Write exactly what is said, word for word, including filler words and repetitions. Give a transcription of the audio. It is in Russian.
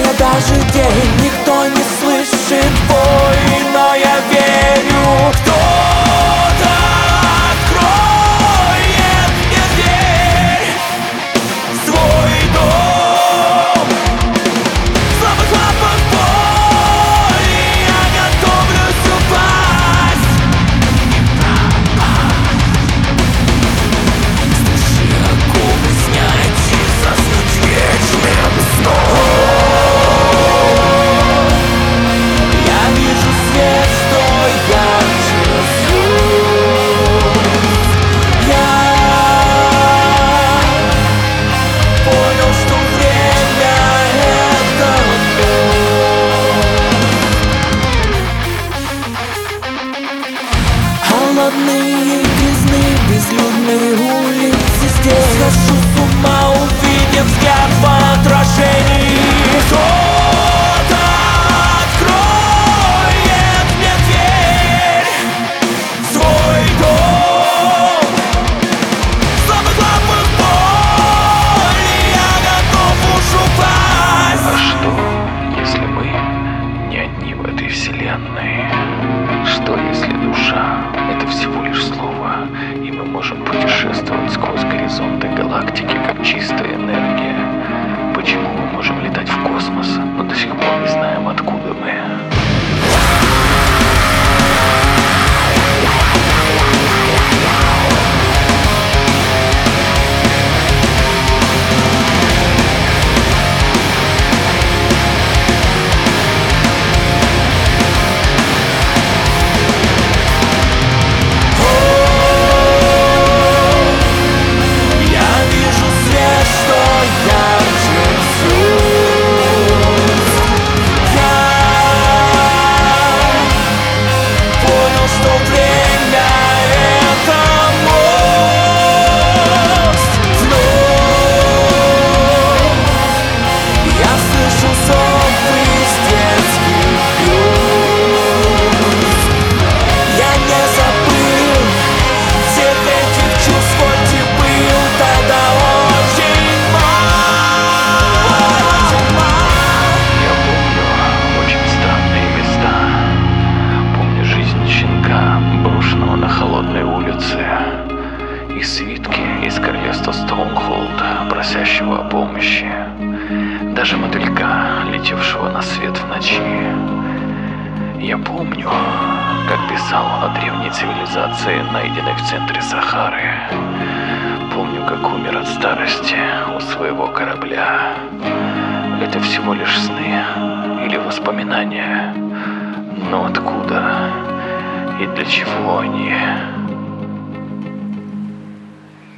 Темнее даже день, никто не слышит бой, но я верю, кто-то откроет мне дверь в свой дом. В слабых лапах боли я готовлюсь упасть и пропасть. Слыши, оковы снять и заснуть вечным сном. Я вижу свет, что ярче звезд. Я понял, что время — это боль. Холодные, грязные, безлюдные улицы здесь. Схожу с ума, увидев взгляд в отражении. Кто-то откроет мне дверь в свой дом. В слабых лапах боли я готов уж упасть. А что, если мы не одни в этой вселенной? Что, если душа — это всего лишь слово, и мы можем путешествовать сквозь горизонты галактики, как чистая энергия? Почему мы можем летать в космос, но до сих пор не знаем, откуда мы? Я вижу свет, что ярче звезд. Я понял, что время — это мост. Вновь я слышу зов из детских грез. Я не забыл всех этих чувств, хоть и был тогда очень мал. Я помню очень странные места. Помню жизнь щенка, брошенного на холодной улице, и свитки из королевства Стоунхолд, просящего о помощи. Даже мотылька, летевшего на свет в ночи. Я помню, как писал о древней цивилизации, найденной в центре Сахары. Помню, как умер от старости у своего корабля. Это всего лишь сны или воспоминания. Но откуда и для чего они?